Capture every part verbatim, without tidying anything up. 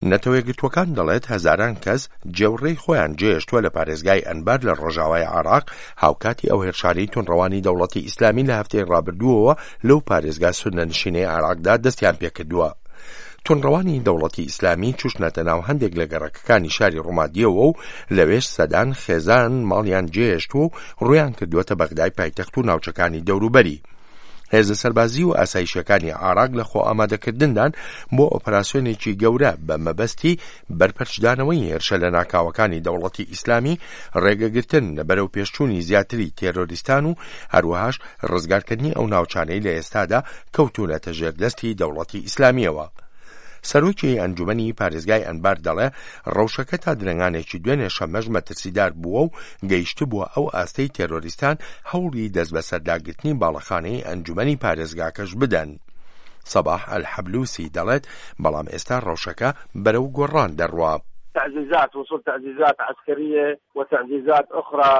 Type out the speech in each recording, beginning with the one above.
نەتەوە یەکگرتووەکان دەڵێت هەزاران کەس جێوڕێی خۆیان جێهێشتووە لە پارێزگای ئەنبار لە ڕۆژاوای عێراق هاوکاتی ئەو هێرشانەی تونڕەوانی دەوڵەتی ئیسلامی لە هەفتەی ڕابردووەوە لەو پارێزگا سونەنشینەی عێراقدا دەستیان پێکردووە. تونڕەوانی دەوڵەتی ئیسلامی چوشنەتە ناو هەندێک لە گەڕەکەکانی شاری ڕۆمادیەوە و لەوێش سەدان خێزان ماڵیان جێهێشتووە و ڕوویان کردووەتە بەغدای پایتەخت و ناوچەکانی دەوروبەری. هێزە سەربازی و ئاسایشەکانی عێراق لە خۆ ئامادەکردندان بۆ ئۆپراسیۆنێکی گەورە بە مەبەستی بەرپەرچدانەوەی هێرشە لە ناکاوەکانی دەوڵەتی ئیسلامی، ڕێگەگرتن لە بەرەو پێشچوونی زیاتری تێرۆریستان و هەروەهاش ڕزگارکردنی ئەو ناوچانەی لە ئێستادا کەوتوونەتە ژێردەستی دەوڵەتی ئیسلامیەوە. سەرۆکی ئەنجومەنی پارێزگای ئەنبار دەڵێ ڕەوشەکە تا درەنگانێکی دوێنێ شەمەش مەترسیدار بووە و گەیشت بووە ئەو ئاستەی تێرۆریستان هەوڵی دەست بە سەرداگرتنی باڵەخانەی ئەنجومەنی پارێزگاکەش بدەن. سەباح ئەلحەبلوسی دەڵێت بەڵام ئێستا ڕەوشەکە بەرەو گۆڕان دەڕوا. تعزيزات وصول تعزيزات عسكرية وتعزيزات أخرى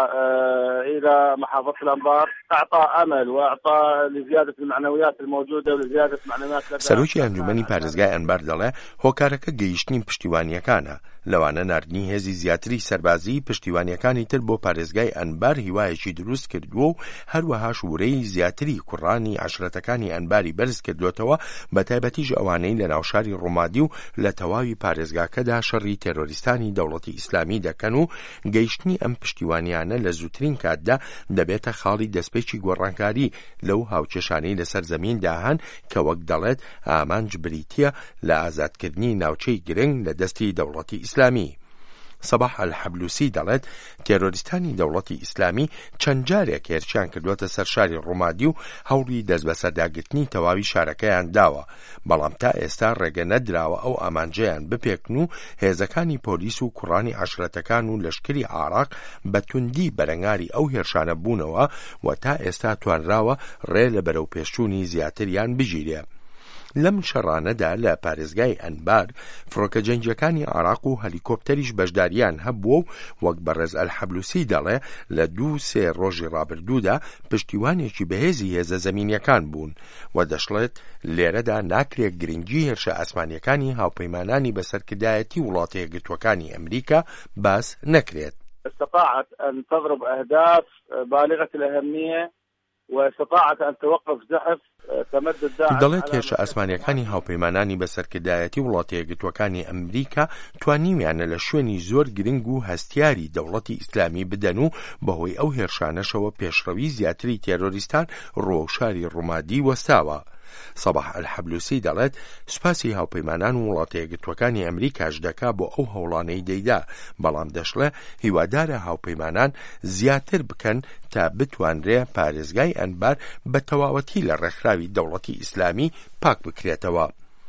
إلى محافظة الأنبار أعطى أمل وأعطى لزيادة المعنويات الموجودة ولزيادة معنويات سەرۆکی ئەنجومەنی پارێزگای ئەنبار دەڵێ هۆکارەکە گەیشتنی پشتیوانیەکانە، لەوانە ناردنی هێزی زیاتری سەربازی پشتیوانیەکانی تر بۆ پارێزگای ئەنبار هیوایەکی دروست کردووە و هەروەها شوورەی زیاتری کوڕانی عەشرەتەکانی ئەنباری بەرز کردوێتەوە، بە تایبەتیش ئەوانەی لە ناوشاری ڕۆمادی و لە تەواوی پارێزگاکەدا شەڕی تێرۆریستانی دەوڵەتی ئیسلامی دەکەن و گەیشتنی ئەم پشتیوانیانە لە زووترین کاتدا دەبێتە خاڵی دەستپێکی گۆڕانکاری لەو هاوچێشانەی لەسەر زەمیندا هەن کە وەک دەڵێت ئامانج بریتیە لە ئازادکردنی ناوچەی گرنگ لە دەستی دەوڵەتی ئیسلامی. سەباح ئەلحەبلوسی دەڵێت تێرۆریستانی دەوڵەتی ئیسلامی چەند جارێک هێرشیان کردووەتە سەر شاری ڕۆمادی و هەوڵی دەست بە سەرداگرتنی تەواوی شارەکەیان داوە، بەڵام تا ئێستا ڕێگە نەدراوە ئەو ئامانجەیان بپێکن و هێزەکانی پۆلیس و کوڕانی عەشرەتەکان و لەشکری عێراق بە توندی بەرەنگاری ئەو هێرشانە بوونەوە و تا ئێستا توانراوە ڕێ لە بەرەو پێشچوونی زیاتریان بگیرێ. لەم شەڕانەدا لە پارێزگای ئەنبار فڕۆکە جەنگیەکانی عێراق و هەلیکۆپتەریش بەشداریان هەبووە و وەک بەڕێز ئەلحەبلوسی دەڵێ لە دوو سێ ڕۆژی ڕابردوودا پشتیوانێکی بەهێزی هێزە زەمینیەکان بوون و دەشڵێت لێرەدا ناکرێت گرنگی هێرشە ئاسمانیەکانی هاوپەیمانانی بەسەرکردایەتی وڵاتە یەکگرتووەکانی ئەمریکا باس نەکرێت. استطاعت أن تضرب أهداف بالغة الأهمية واستطاعت أن توقف زحف تمدد داعش. دەڵێت هێرشە ئاسمانیەکانی هاوپەیمانانی بەسەرکردایەتی وڵاتە یەکگرتووەکانی ئەمریکا توانیویانە لە شوێنی زۆر گرنگ و هەستیاری دەوڵەتی ئیسلامی بدەن و بەهۆی ئەو هێرشانەشەوە پێشڕەوی زیاتری تێرۆریستان ڕۆوشاری ڕۆمادی وەستاوە. سەباح ئەلحەبلوسی دەڵێت سوپاسی هاوپەیمانان و وڵاتە یەکگرتووەکانی ئەمریکاش دەکا بۆ ئەو هەوڵانەی دەیدا، بەڵام دەشڵێ هیوادارە هاوپەیمانان زیاتر بکەن تا بتوانرێ پارێزگای ئەنبار بە تەواوەتی لە ڕێکخراوی دەوڵەتی ئیسلامی پاک بکرێتەوە.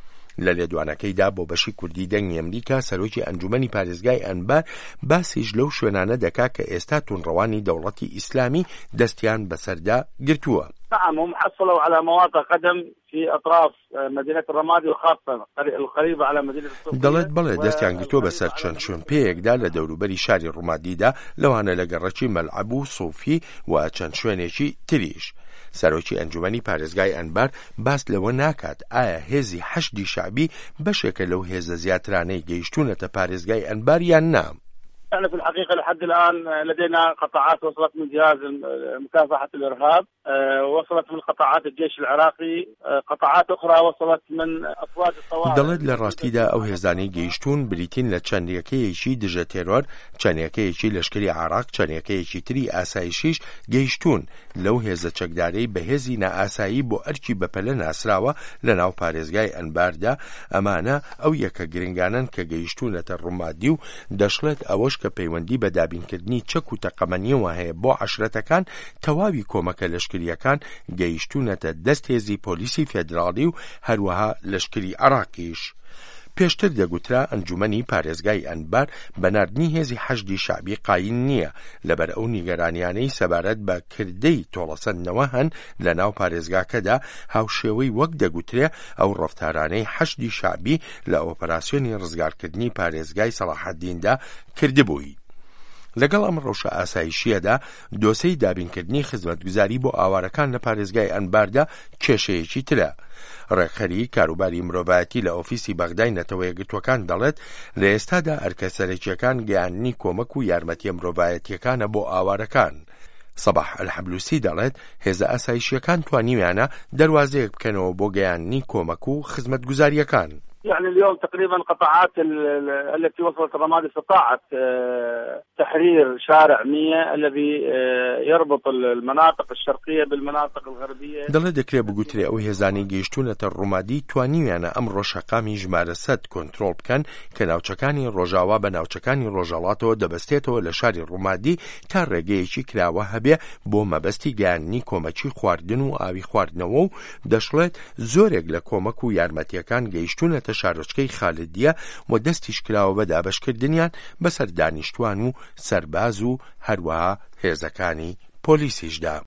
لە لێدوانەکەیدا بۆ بەشی کوردی دەنگی ئەمریکا سەرۆکی ئەنجومەنی پارێزگای ئەنبار باسیش لەو شوێنانە دەکا کە ئێستا تونڕەوانی دەوڵەتی ئیسلامی دەستیان بەسەردا گرتووە. نعم هم حصلوا على مواقع قدم في أطراف مدينة الرمادي وخاصة القريبة على مدينة الصوفية. دەڵێت بەڵێ دەستیان گرتووە بەسەر چەند شوێنپێیەکدا لە دەوروبەری شاری ڕۆمادیدا، لەوانە لە گەڕەکی مەلعەب و سۆفی و چەند شوێنێکی تریش. سەرۆکی ئەنجومەنی پارێزگای ئەنبار باس لەوە ناکات ئایا هێزی حەشدی شعبی بەشێکە لەو هێزە زیاترانەی گەیشتوونەتە پارێزگای ئەنبار یان نا. يعني في الحقيقة لحد الآن لدينا قطاعات وصلت من جهاز مكافحة الإرهاب، وصلت من قطاعات الجيش العراقي، قطاعات أخرى وصلت من أفواج الطوارئ. دەڵێت لە ڕاستیدا ئەو هێزانەی گەیشتوون بریتین لە چەندێکەیەکی دژە تێرۆر، چەندێکەیەکی لەشکری عێراق، چەندێکەیەکی تری ئاسایشیش گەیشتوون لەو هێزە چەکدارەی بەهێزی نائاسایی بۆ ئەرکی بەپەلە ناسراوە لە ناو پارێزگای ئەنباردا. ئەمانە ئەو یەکە گرنگانن کە گەیشتوونەتە ڕۆمادی و دەشڵێت ئەوەش کە پەیوەندی بە دابینکردنی چەک و تەقەمەنیەوە هەیە بۆ عەشرەتەکان تەواوی کۆمەکە لەشکریەکان گەیشتوونەتە دەست هێزی پۆلیسی فێدراڵی و هەروەها لەشکری عێراقیش. پێشتر دەگوترا ئەنجومەنی پارێزگای ئەنبار بەناردنی هێزی حەشدی شعبی قاین نییە، لەبەر ئەو نیگەرانیانەی سەبارەت بە کردەی تۆڵەسەندنەوە هەن لە ناو پارێزگاکەدا، هاوشێوەی وەک دەگوترێ ئەو ڕەفتارانەی حەشدی شعبی لە ئۆپەراسیۆنی ڕزگارکردنی پارێزگای سەلاحەددیندا کردبووی. لەگەڵ ئەم ڕەوشە ئاسایشیەدا دۆسەی دابینکردنی خزمەتگوزاری بۆ ئاوارەکان لە پارێزگای ئەنباردا کێشەیەکی ترە. ڕێکخەری کاروباری مرۆڤایەتی لە ئۆفیسی بەغدای نەتەوە یەکگرتووەکان دەڵێت لە ئێستادا ئەرکە سەرەکیەکان گەیاندنی کۆمەک و یارمەتیە مرۆڤایەتیەکانە بۆ ئاوارەکان. سەباح ئەلحەبلوسی دەڵێت هێزە ئاسایشیەکان توانیویانە دەواازەیەک بکەنەوە بۆ گەیاندنی کۆمەک و خزمەتگوزاریەکان. يعني اليوم تقريبا قطاعات التي وصلت الرمادي استطاعت تحرير شارع مية الذي يربط المناطق الشرقية بالمناطق الغربية. دەڵێ دەکرێت بگوترێ ئەو هێزانی گەیشتوونەتە ڕوومادی توانیویانە ئەم ڕۆژهەقامی ژمارە سەد کۆنترۆڵ بکەن کە ناوچەکانی ڕۆژاوا بە ناوچەکانی ڕۆژهەڵاتەوە دەبەستێتەوە لە شاری ڕوومادی تا ڕێگەیەکی کراوە هەبێ بۆ مەبەستی گەیاندنی کۆمەکی خواردن و ئاوی خواردنەوە و دەشڵێت زۆرێک لە کۆمەک و یارمەتیەکان گەیشتوونەتە شارۆچکەی خالدیە و دەستیش کراوە بە دابەشکردنیان بەسەر دانیشتوان و سەرباز و هەروەها هێزەکانی پۆلیسیشدا.